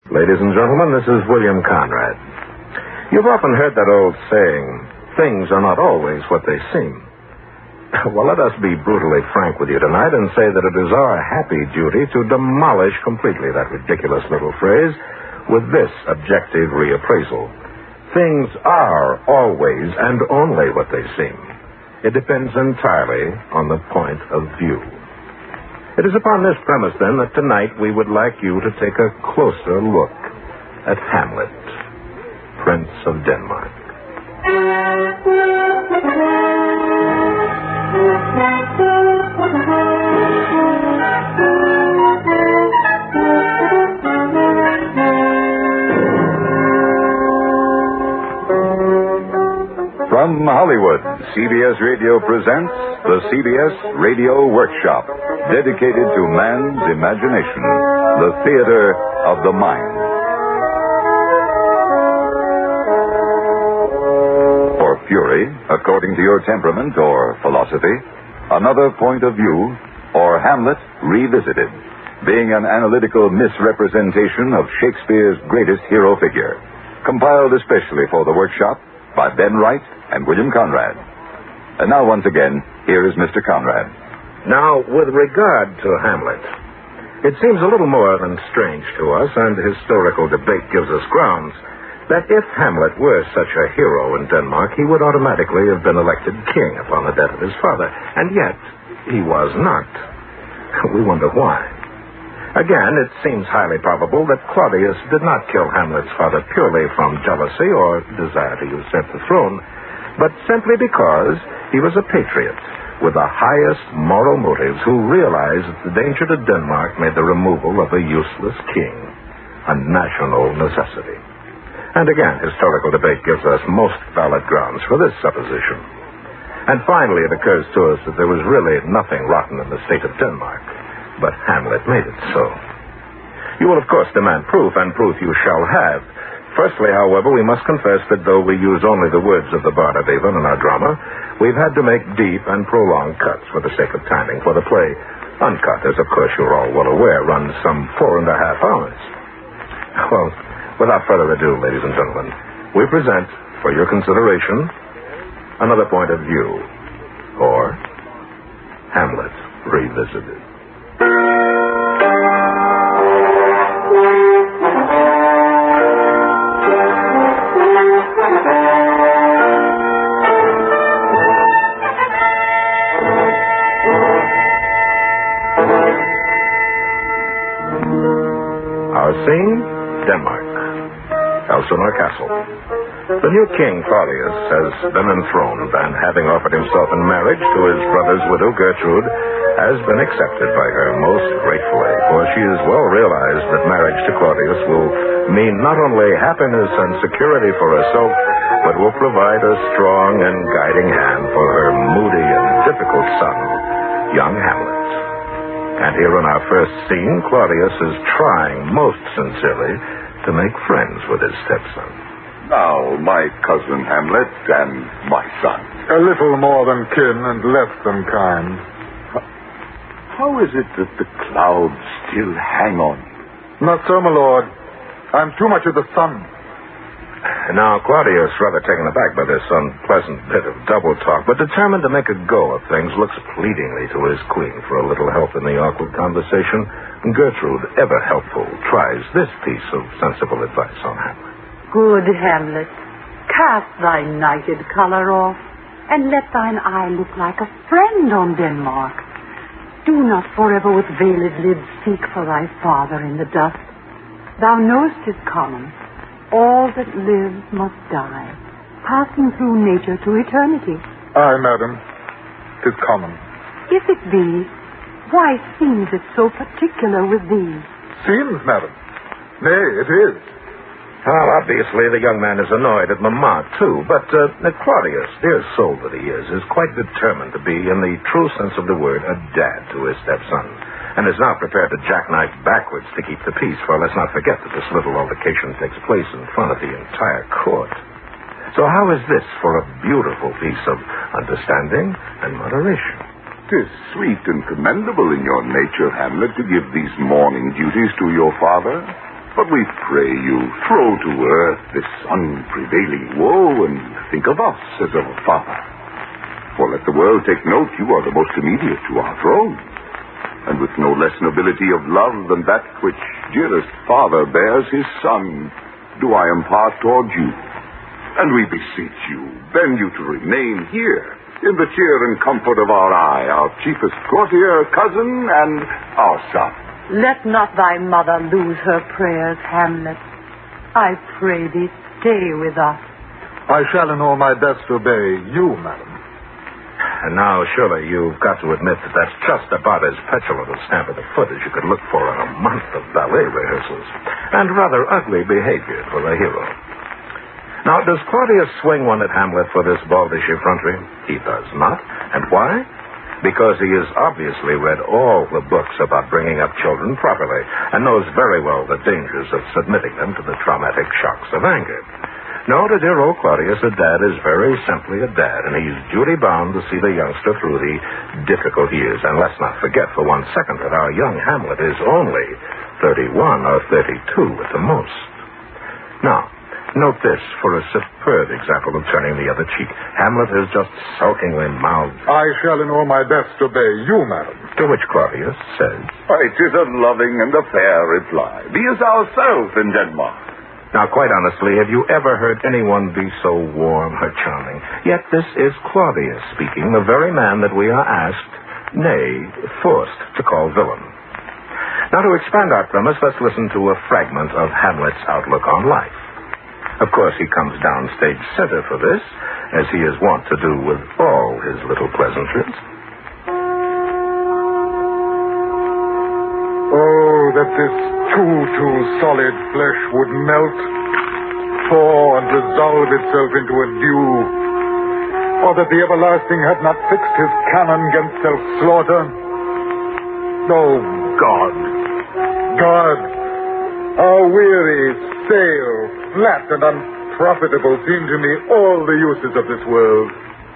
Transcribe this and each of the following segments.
Ladies and gentlemen, this is William Conrad. You've often heard that old saying, things are not always what they seem. Well, let us be brutally frank with you tonight and say that it is our happy duty to demolish completely that ridiculous little phrase with this objective reappraisal. Things are always and only what they seem. It depends entirely on the point of view. It is upon this premise, then, that tonight we would like you to take a closer look at Hamlet, Prince of Denmark. From Hollywood, CBS Radio presents the CBS Radio Workshop, dedicated to man's imagination, the theater of the mind. For fury, according to your temperament or philosophy, another point of view, or Hamlet revisited, being an analytical misrepresentation of Shakespeare's greatest hero figure, compiled especially for the workshop by Ben Wright and William Conrad. And now, once again, here is Mr. Conrad. Now, with regard to Hamlet, it seems a little more than strange to us, and historical debate gives us grounds, that if Hamlet were such a hero in Denmark, he would automatically have been elected king upon the death of his father. And yet, he was not. We wonder why. Again, it seems highly probable that Claudius did not kill Hamlet's father purely from jealousy or desire to usurp the throne, but simply because he was a patriot with the highest moral motives who realized that the danger to Denmark made the removal of a useless king a national necessity. And again, historical debate gives us most valid grounds for this supposition. And finally, it occurs to us that there was really nothing rotten in the state of Denmark, but Hamlet made it so. You will, of course, demand proof, and proof you shall have. Firstly, however, we must confess that though we use only the words of the Bard of Avon in our drama, we've had to make deep and prolonged cuts for the sake of timing, for the play, uncut, as of course you're all well aware, runs some 4.5 hours. Well, without further ado, ladies and gentlemen, we present, for your consideration, another point of view, or Hamlet Revisited. Our scene, Denmark, Elsinore Castle. The new king, Claudius, has been enthroned, and having offered himself in marriage to his brother's widow, Gertrude, has been accepted by her most gratefully, for she has well realized that marriage to Claudius will mean not only happiness and security for herself, but will provide a strong and guiding hand for her moody and difficult son, young Hamlet. And here in our first scene, Claudius is trying most sincerely to make friends with his stepson. Now, my cousin Hamlet and my son. A little more than kin and less than kind. How is it that the clouds still hang on you? Not so, my lord. I'm too much of the sun. Now, Claudius, rather taken aback by this unpleasant bit of double talk, but determined to make a go of things, looks pleadingly to his queen for a little help in the awkward conversation. Gertrude, ever helpful, tries this piece of sensible advice on Hamlet. Good Hamlet, cast thy nighted color off, and let thine eye look like a friend on Denmark. Do not forever with veiled lids seek for thy father in the dust. Thou knowest 'tis common. All that lives must die, passing through nature to eternity. Aye, madam. 'Tis common. If it be, why seems it so particular with thee? Seems, madam. Nay, it is. Well, obviously, the young man is annoyed at Mamma, too, but Claudius, dear soul that he is quite determined to be, in the true sense of the word, a dad to his stepson, and is now prepared to jackknife backwards to keep the peace, for let's not forget that this little altercation takes place in front of the entire court. So how is this for a beautiful piece of understanding and moderation? 'Tis sweet and commendable in your nature, Hamlet, to give these mourning duties to your father. But we pray you, throw to earth this unprevailing woe, and think of us as our Father. For let the world take note, you are the most immediate to our throne. And with no less nobility of love than that which dearest Father bears his Son, do I impart toward you. And we beseech you, bend you to remain here, in the cheer and comfort of our eye, our chiefest courtier, cousin, and our son. Let not thy mother lose her prayers, Hamlet. I pray thee, stay with us. I shall in all my best obey you, madam. And now, surely you've got to admit that that's just about as petulant a stamp of the foot as you could look for in a month of ballet rehearsals. And rather ugly behavior for a hero. Now, does Claudius swing one at Hamlet for this baldish effrontery? He does not. And why? Because he has obviously read all the books about bringing up children properly and knows very well the dangers of submitting them to the traumatic shocks of anger. No, to dear old Claudius, a dad is very simply a dad, and he's duty-bound to see the youngster through the difficult years. And let's not forget for 1 second that our young Hamlet is only 31 or 32 at the most. Now, note this for a superb example of turning the other cheek. Hamlet has just sulkingly mouthed, I shall in all my best obey you, madam. to which Claudius says, It is a loving and a fair reply. Be as ourselves in Denmark. Now, quite honestly, have you ever heard anyone be so warm or charming? Yet this is Claudius speaking, the very man that we are asked, nay, forced to call villain. Now, to expand our premise, let's listen to a fragment of Hamlet's outlook on life. Of course, he comes down stage center for this, as he is wont to do with all his little pleasantries. Oh, that this too solid flesh would melt, thaw, and resolve itself into a dew. Or that the everlasting had not fixed his cannon against self-slaughter. Oh, God, how weary, stale, flat, and unprofitable seem to me all the uses of this world.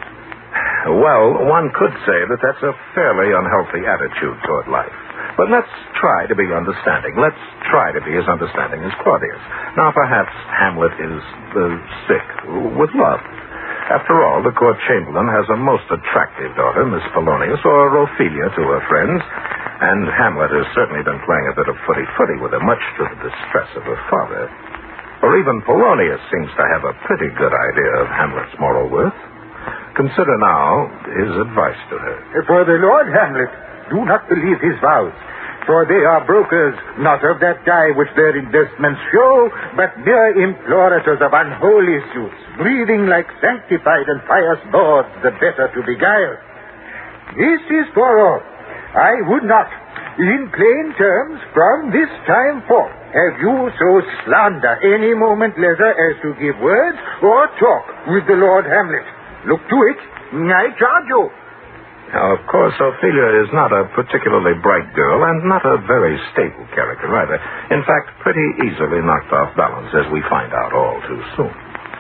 Well, one could say that that's a fairly unhealthy attitude toward life. But let's try to be understanding. Let's try to be as understanding as Claudius. Now, perhaps Hamlet is sick with love. After all, the court chamberlain has a most attractive daughter, Miss Polonius, or Ophelia to her friends, and Hamlet has certainly been playing a bit of footy-footy with her, much to the distress of her father. Or even Polonius seems to have a pretty good idea of Hamlet's moral worth. Consider now his advice to her. For the Lord Hamlet, do not believe his vows, for they are brokers, not of that dye which their investments show, but mere implorators of unholy suits, breathing like sanctified and pious lords, the better to beguile. This is for all. I would not, in plain terms, from this time forth, have you so slander any moment leisure as to give words or talk with the Lord Hamlet. Look to it, I charge you. Now, of course, Ophelia is not a particularly bright girl and not a very stable character either. In fact, pretty easily knocked off balance, as we find out all too soon.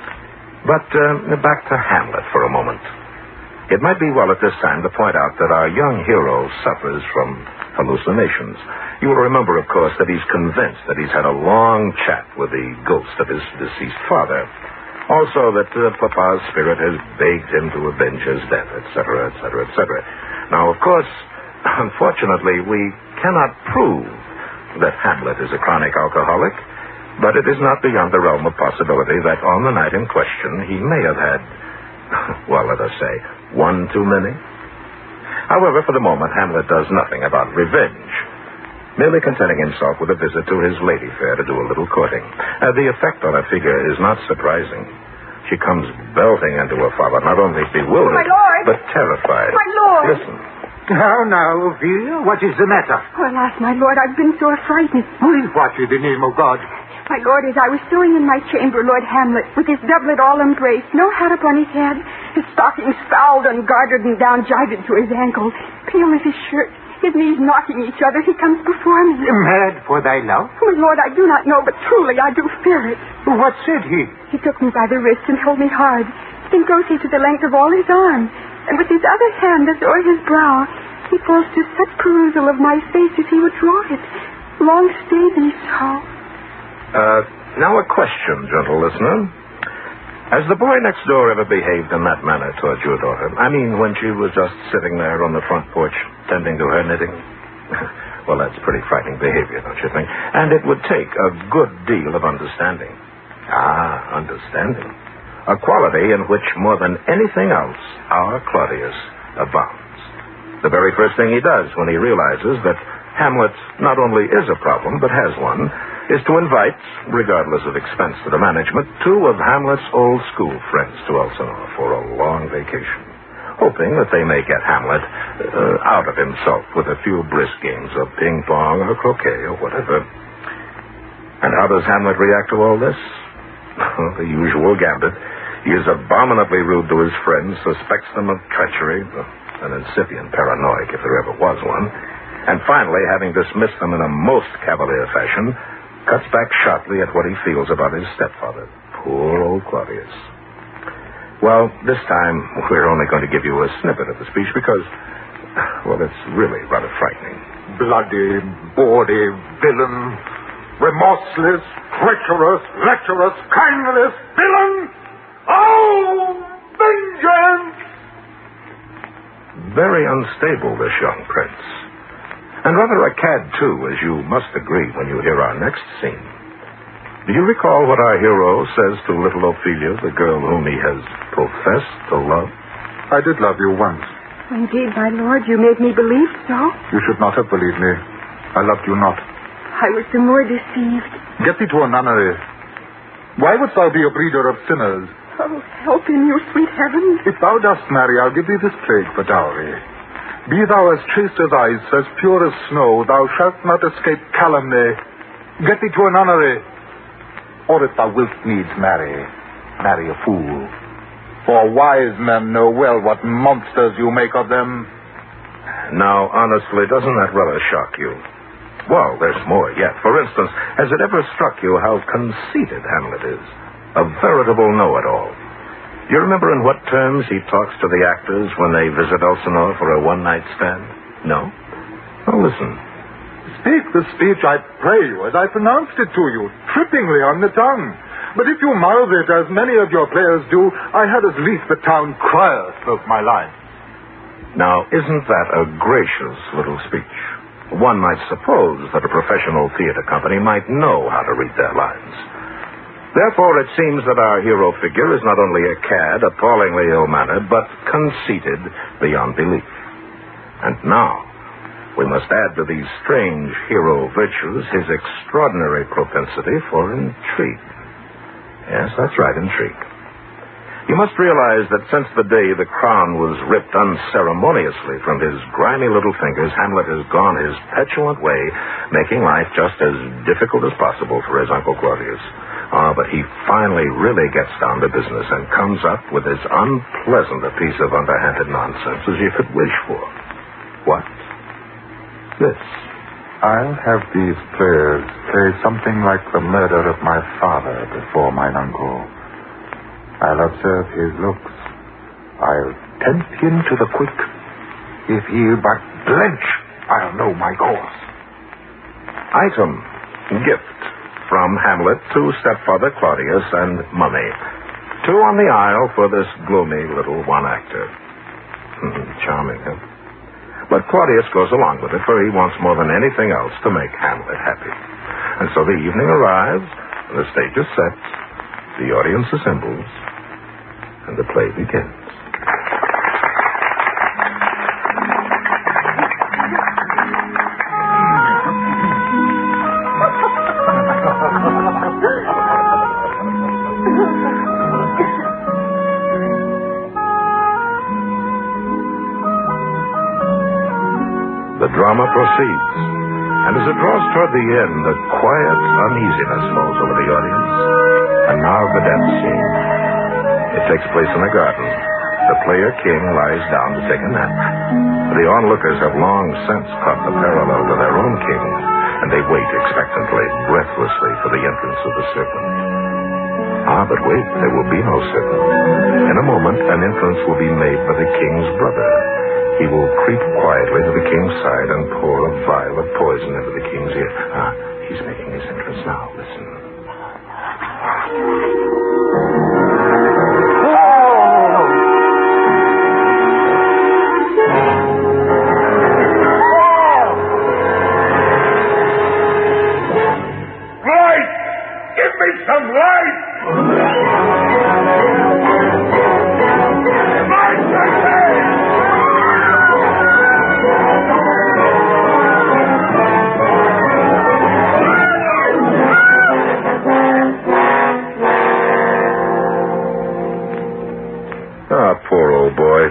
But back to Hamlet for a moment. It might be well at this time to point out that our young hero suffers from hallucinations. You will remember, of course, that he's convinced that he's had a long chat with the ghost of his deceased father. Also that Papa's spirit has begged him to avenge his death, etc., etc., etc. Now, of course, unfortunately, we cannot prove that Hamlet is a chronic alcoholic, but it is not beyond the realm of possibility that on the night in question he may have had, well, let us say, one too many. However, for the moment, Hamlet does nothing about revenge, merely contenting himself with a visit to his lady fair to do a little courting. The effect on her figure is not surprising. She comes belting into her father, not only bewildered, My lord! but terrified. My lord! Listen. How now, Ophelia? What is the matter? Alas, my lord, I've been sore frightened. What in the name of God? My lord, as I was sewing in my chamber, Lord Hamlet, with his doublet all embraced, no hat upon his head, his stockings fouled and gartered and down jived to his ankles, pale as his shirt, his knees knocking each other, he comes before me. Mad for thy love? My lord, I do not know, but truly I do fear it. What said he? He took me by the wrist and held me hard. Then goes he to the length of all his arm, and with his other hand as o'er his brow, he falls to such perusal of my face as he would draw it. Long stay thee so. Now a question, gentle listener. Has the boy next door ever behaved in that manner towards your daughter? I mean, when she was just sitting there on the front porch, tending to her knitting? Well, that's pretty frightening behavior, don't you think? And it would take a good deal of understanding. Understanding. A quality in which, more than anything else, our Claudius abounds. The very first thing he does when he realizes that Hamlet not only is a problem, but has one, is to invite, regardless of expense to the management, 2 of Hamlet's old school friends to Elsinore for a long vacation, hoping that they may get Hamlet out of himself with a few brisk games of ping-pong or croquet or whatever. And how does Hamlet react to all this? The usual gambit. He is abominably rude to his friends, suspects them of treachery, an incipient paranoic if there ever was one, and finally, having dismissed them in a most cavalier fashion, cuts back sharply at what he feels about his stepfather. Poor old Claudius. Well, this time, we're only going to give you a snippet of the speech because, well, it's really rather frightening. Bloody, bawdy villain, remorseless, treacherous, lecherous, kindless villain! Oh, vengeance! Very unstable, this young prince. And rather a cad, too, as you must agree when you hear our next scene. Do you recall what our hero says to little Ophelia, the girl whom he has professed to love? I did love you once. Indeed, my lord, you made me believe so. You should not have believed me. I loved you not. I was the more deceived. Get thee to a nunnery. Why wouldst thou be a breeder of sinners? Oh, help in your sweet heavens. If thou dost marry, I'll give thee this plague for dowry. Be thou as chaste as ice, as pure as snow, thou shalt not escape calumny. Get thee to a nunnery. Or if thou wilt needs marry a fool. For wise men know well what monsters you make of them. Now, honestly, doesn't that rather shock you? Well, there's more yet. For instance, has it ever struck you how conceited Hamlet is? A veritable know-it-all. Do you remember in what terms he talks to the actors when they visit Elsinore for a one-night stand? No? Well, listen. Speak the speech, I pray you, as I pronounced it to you, trippingly on the tongue. But if you mouth it, as many of your players do, I had at least the town crier spoke my line. Now, isn't that a gracious little speech? One might suppose that a professional theater company might know how to read their lines. Therefore, it seems that our hero figure is not only a cad, appallingly ill-mannered, but conceited beyond belief. And now, we must add to these strange hero virtues his extraordinary propensity for intrigue. Yes, that's right, intrigue. You must realize that since the day the crown was ripped unceremoniously from his grimy little fingers, Hamlet has gone his petulant way, making life just as difficult as possible for his Uncle Claudius. But he finally really gets down to business and comes up with as unpleasant a piece of underhanded nonsense as you could wish for. What? This. I'll have these players say something like the murder of my father before mine uncle. I'll observe his looks. I'll tempt him to the quick. If he'll but blench, I'll know my course. Item. Gift. From Hamlet to stepfather Claudius and Mummy. 2 on the aisle for this gloomy little one-actor. Charming, huh? But Claudius goes along with it, for he wants more than anything else to make Hamlet happy. And so the evening arrives, the stage is set, the audience assembles, and the play begins. The drama proceeds, and as it draws toward the end, a quiet uneasiness falls over the audience. And now the death scene. It takes place in a garden. The player king lies down to take a nap. The onlookers have long since caught the parallel to their own king, and they wait expectantly, breathlessly, for the entrance of the serpent. But wait, there will be no serpent. In a moment, an entrance will be made by the king's brother. He will creep quietly to the king's side and pour a vial of poison into the king's ear. He's making his entrance now. Listen. me some light! Light, I say! Ah, poor old boy.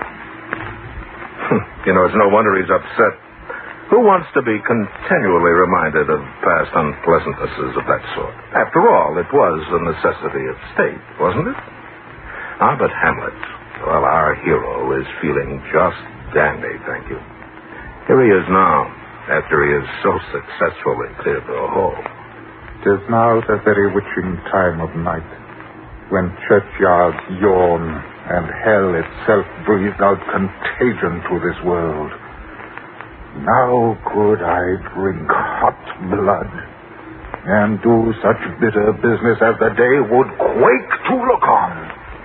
It's no wonder he's upset. Who wants to be continually reminded of past unpleasantnesses of that sort? After all, it was a necessity of state, wasn't it? But Hamlet, well, our hero is feeling just dandy, thank you. Here he is now, after he has so successfully cleared the hall. 'Tis now the very witching time of night, when churchyards yawn and hell itself breathed out contagion to this world. Now could I drink hot blood and do such bitter business as the day would quake to look on.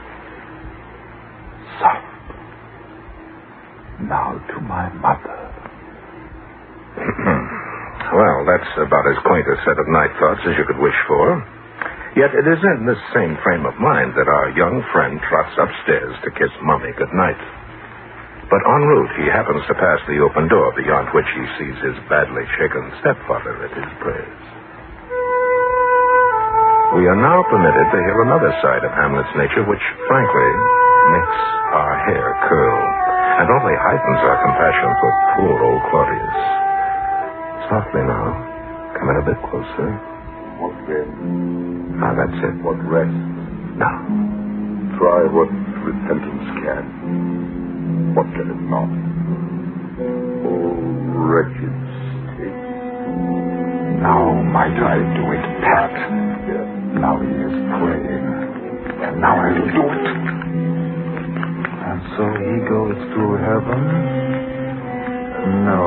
Sup. Now to my mother. Well, that's about as quaint a set of night thoughts as you could wish for. Yet it is in this same frame of mind that our young friend trots upstairs to kiss Mummy goodnight. But en route, he happens to pass the open door beyond which he sees his badly shaken stepfather at his prayers. We are now permitted to hear another side of Hamlet's nature, which, frankly, makes our hair curl and only heightens our compassion for poor old Claudius. Softly now. Come in a bit closer. What then? That's it. What rest? Now. Try what repentance can. What can it not? Oh, wretched state. Now might I do it, Pat. Yes. Now he is praying. And now I will do it. And so he goes to heaven? No.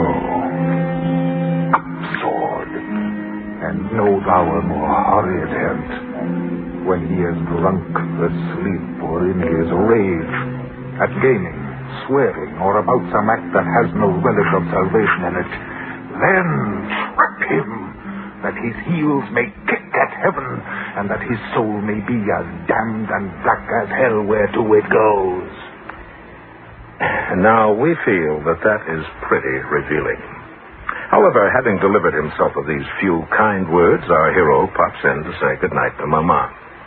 Up, sword. And know thou a more horrid hint. When he is drunk asleep or in his rage, at gaming, swearing, or about some act that has no relish of salvation in it, then trap him, that his heels may kick at heaven, and that his soul may be as damned and black as hell whereto it goes. And now we feel that is pretty revealing. However, having delivered himself of these few kind words, our hero pops in to say goodnight to Mama.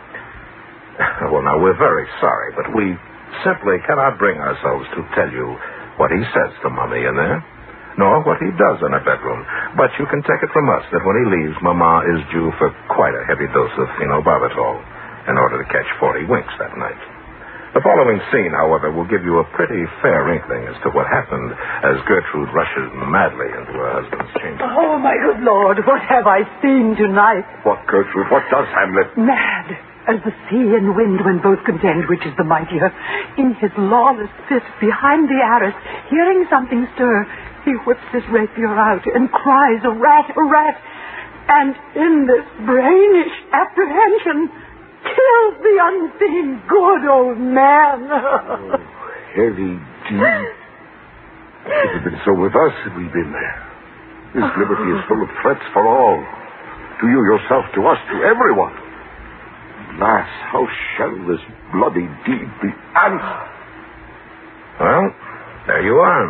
Well, now, we're very sorry, but we simply cannot bring ourselves to tell you what he says to Mummy in there, nor what he does in her bedroom. But you can take it from us that when he leaves, Mama is due for quite a heavy dose of phenobarbital in order to catch 40 winks that night. The following scene, however, will give you a pretty fair inkling as to what happened as Gertrude rushes madly into her husband's chamber. Oh, my good Lord, what have I seen tonight? What, Gertrude? What does Hamlet? Mad as the sea and wind when both contend which is the mightier. In his lawless fit behind the arras, hearing something stir, he whips his rapier out and cries, "A rat, a rat!" And in this brainish apprehension, kills the unseen good old man. Oh, heavy deed. If it had been so with us, had we been there. His liberty is full of threats for all. To you yourself, to us, to everyone. Alas, how shall this bloody deed be answered? Well, there you are.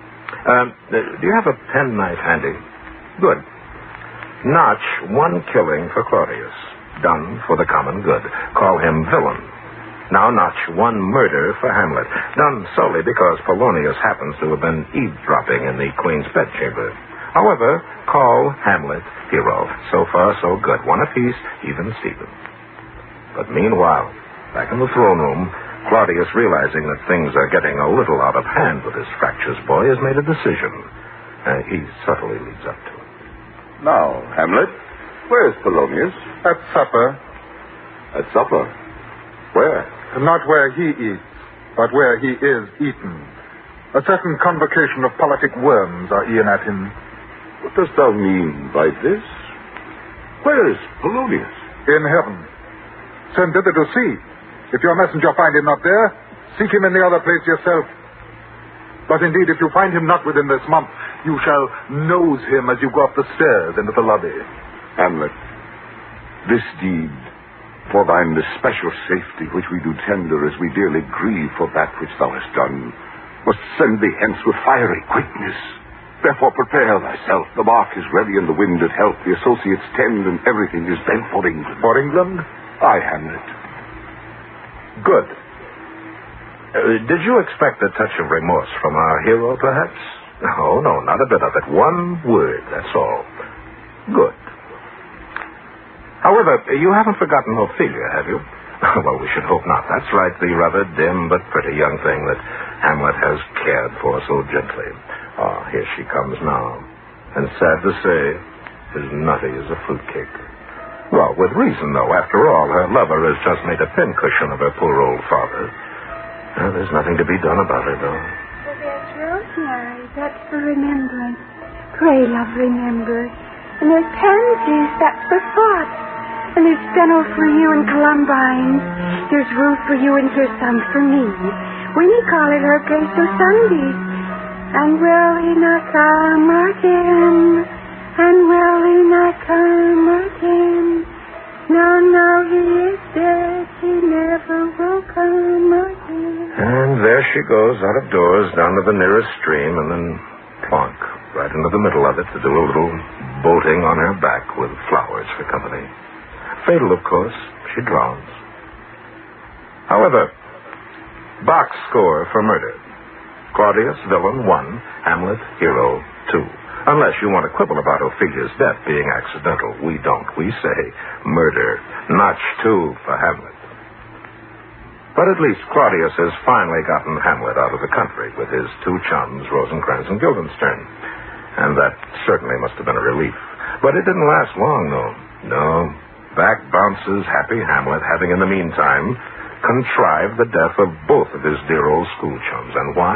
Do you have a penknife handy? Good. Notch one killing for Claudius. Done for the common good. Call him villain. Now notch one murder for Hamlet. Done solely because Polonius happens to have been eavesdropping in the Queen's bedchamber. However, call Hamlet hero. So far, so good. One apiece, even Stephen. But meanwhile, back in the throne room, Claudius, realizing that things are getting a little out of hand with his fractious boy, has made a decision. He subtly leads up to it. Now, Hamlet, where's Polonius? At supper. At supper? Where? Not where he eats, but where he is eaten. A certain convocation of politic worms are e'en at him. What dost thou mean by this? Where is Polonius? In heaven. Send thither to see. If your messenger find him not there, seek him in the other place yourself. But indeed, if you find him not within this month, you shall nose him as you go up the stairs into the lobby. Hamlet, this deed, for thine especial safety, which we do tender as we dearly grieve for that which thou hast done, must send thee hence with fiery quickness. Therefore prepare thyself. The bark is ready and the wind at help. The associates tend and everything is bent for England. For England? Aye, Hamlet. Good. Did you expect a touch of remorse from our hero, perhaps? No, not a bit of it. One word, that's all. Good. However, you haven't forgotten Ophelia, have you? Well, we should hope not. That's right, the rather dim but pretty young thing that Hamlet has cared for so gently. Ah, here she comes now. And sad to say, as nutty as a fruitcake. Well, with reason, though. After all, her lover has just made a pincushion of her poor old father. Well, there's nothing to be done about it, though. Well, there's rosemary. That's for remembrance. Pray, love, remember. And there's pansies. That's for thought. And there's fennel for you and columbines. There's rue for you and here's some for me. We call it our grace o' Sundays. And will he not come again? And will he not come again? No, he is dead. He never will come again. And there she goes, out of doors, down to the nearest stream, and then plonk, right into the middle of it to do a little boating on her back with flowers for company. Fatal, of course. She drowns. However, box score for murder. Claudius, villain, 1. Hamlet, hero, 2. Unless you want to quibble about Ophelia's death being accidental. We don't. We say murder. Notch 2 for Hamlet. But at least Claudius has finally gotten Hamlet out of the country with his 2 chums, Rosencrantz and Guildenstern. And that certainly must have been a relief. But it didn't last long, though. No. Back bounces happy Hamlet, having in the meantime contrived the death of both of his dear old school chums. And why?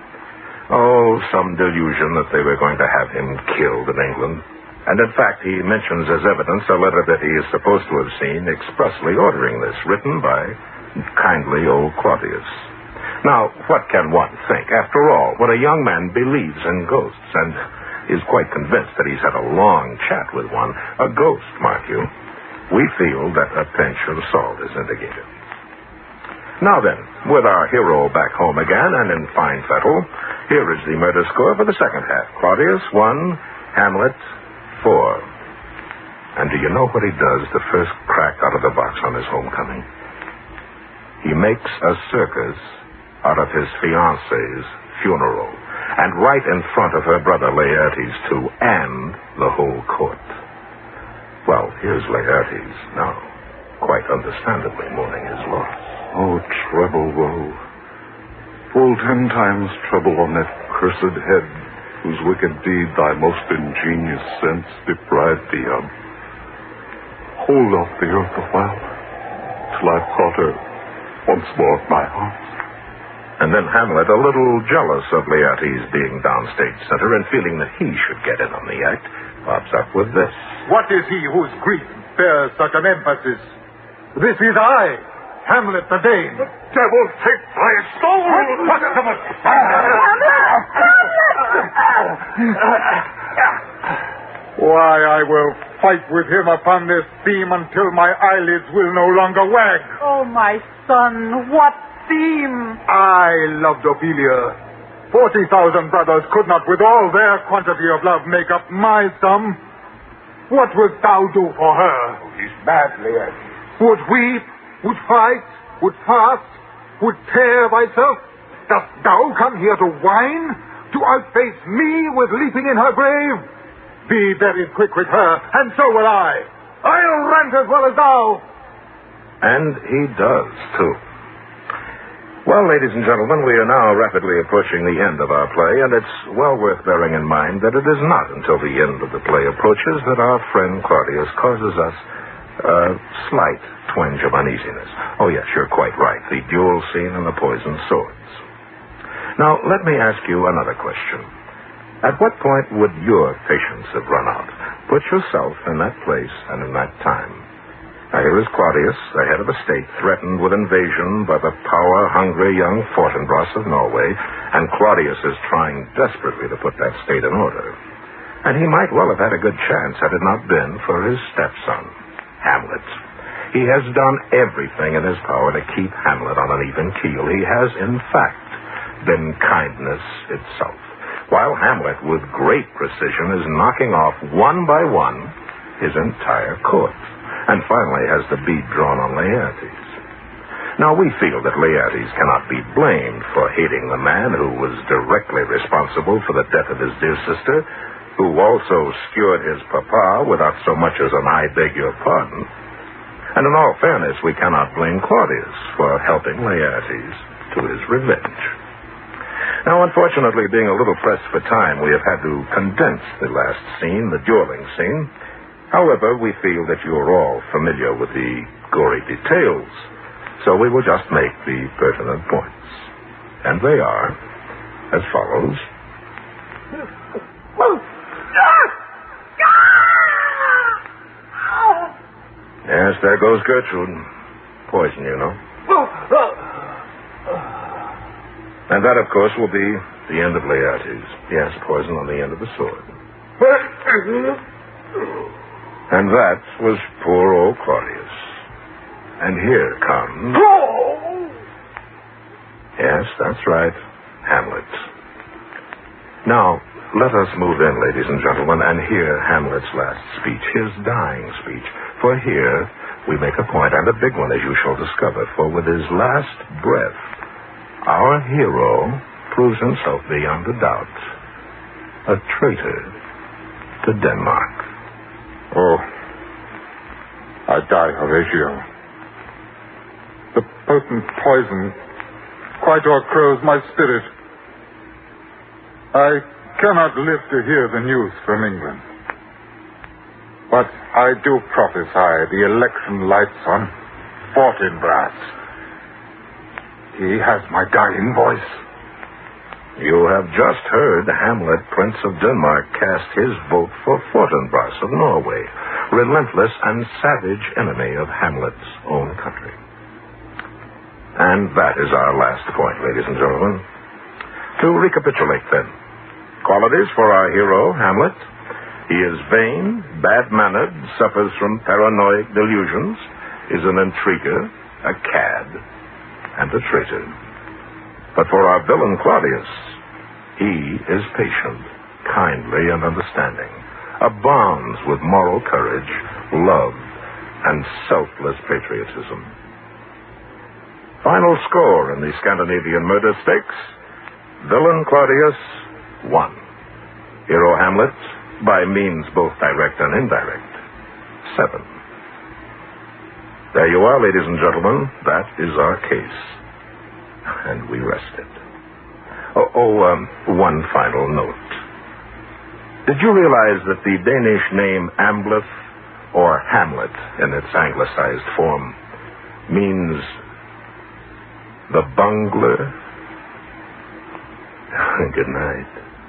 Oh, some delusion that they were going to have him killed in England. And in fact, he mentions as evidence a letter that he is supposed to have seen expressly ordering this, written by kindly old Claudius. Now, what can one think? After all, when a young man believes in ghosts and is quite convinced that he's had a long chat with one, a ghost, mark you, we feel that a pinch of salt is indicated. Now then, with our hero back home again and in fine fettle, here is the murder score for the second half. Claudius, 1, Hamlet, 4. And do you know what he does the first crack out of the box on his homecoming? He makes a circus out of his fiancée's funeral, and right in front of her brother Laertes, too, and the whole court. Well, here's Laertes now, quite understandably mourning his loss. Oh, treble woe. Full 10 times treble on that cursed head, whose wicked deed thy most ingenious sense deprived thee of. Hold off the earth a while, till I've caught her once more at my heart. And then Hamlet, a little jealous of Laertes being downstage center and feeling that he should get in on the act, pops up with this. What is he whose grief bears such an emphasis? This is I, Hamlet the Dane. The devil take thy soul! Why, I will fight with him upon this theme until my eyelids will no longer wag. Oh, my son, what theme? I loved Ophelia. 40,000 brothers could not, with all their quantity of love, make up my sum. What wilt thou do for her? Oh, he's mad, Laertes. Would weep, would fight, would fast, would tear thyself? Dost thou come here to whine? To outface me with leaping in her grave? Be very quick with her, and so will I. I'll rant as well as thou. And he does, too. Well, ladies and gentlemen, we are now rapidly approaching the end of our play, and it's well worth bearing in mind that it is not until the end of the play approaches that our friend Claudius causes us a slight twinge of uneasiness. Oh, yes, you're quite right. The duel scene and the poisoned swords. Now, let me ask you another question. At what point would your patience have run out? Put yourself in that place and in that time. Now, here is Claudius, the head of a state, threatened with invasion by the power-hungry young Fortinbras of Norway, and Claudius is trying desperately to put that state in order. And he might well have had a good chance had it not been for his stepson, Hamlet. He has done everything in his power to keep Hamlet on an even keel. He has, in fact, been kindness itself, while Hamlet, with great precision, is knocking off one by one his entire court, and finally has the bead drawn on Laertes. Now, we feel that Laertes cannot be blamed for hating the man who was directly responsible for the death of his dear sister, who also skewered his papa without so much as an "I beg your pardon." And in all fairness, we cannot blame Claudius for helping Laertes to his revenge. Now, unfortunately, being a little pressed for time, we have had to condense the last scene, the dueling scene. However, we feel that you are all familiar with the gory details, so we will just make the pertinent points. And they are as follows. Yes, there goes Gertrude. Poison, you know. And that, of course, will be the end of Laertes. Yes, poison on the end of the sword. And that was poor old Claudius. And here comes... Yes, that's right. Hamlet. Now, let us move in, ladies and gentlemen, and hear Hamlet's last speech, his dying speech. For here we make a point, and a big one, as you shall discover. For with his last breath, our hero proves himself beyond a doubt a traitor to Denmark. Oh, I die, Horatio. The potent poison quite o'ercrows my spirit. I cannot live to hear the news from England. But I do prophesy the election lights on Fortinbras. He has my dying voice. You have just heard Hamlet, Prince of Denmark, cast his vote for Fortinbras of Norway, relentless and savage enemy of Hamlet's own country. And that is our last point, ladies and gentlemen. To recapitulate, then. Qualities for our hero, Hamlet. He is vain, bad-mannered, suffers from paranoid delusions, is an intriguer, a cad, and a traitor. But for our villain, Claudius, he is patient, kindly, and understanding, abounds with moral courage, love, and selfless patriotism. Final score in the Scandinavian murder stakes: villain Claudius, 1. Hero Hamlet, by means both direct and indirect, 7. There you are, ladies and gentlemen. That is our case. And we rest it. One final note. Did you realize that the Danish name Ambleth, or Hamlet in its anglicized form, means the bungler? Good night.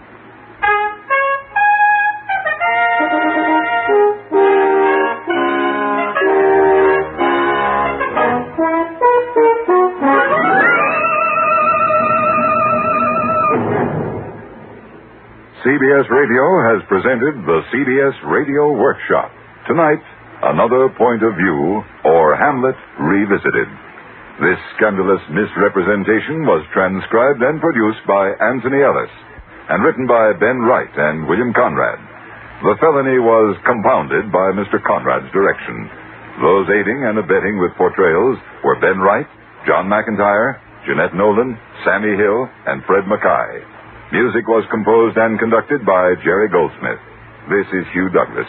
CBS Radio has presented the CBS Radio Workshop. Tonight, another point of view, or Hamlet Revisited. This scandalous misrepresentation was transcribed and produced by Anthony Ellis and written by Ben Wright and William Conrad. The felony was compounded by Mr. Conrad's direction. Those aiding and abetting with portrayals were Ben Wright, John McIntyre, Jeanette Nolan, Sammy Hill, and Fred Mackay. Music was composed and conducted by Jerry Goldsmith. This is Hugh Douglas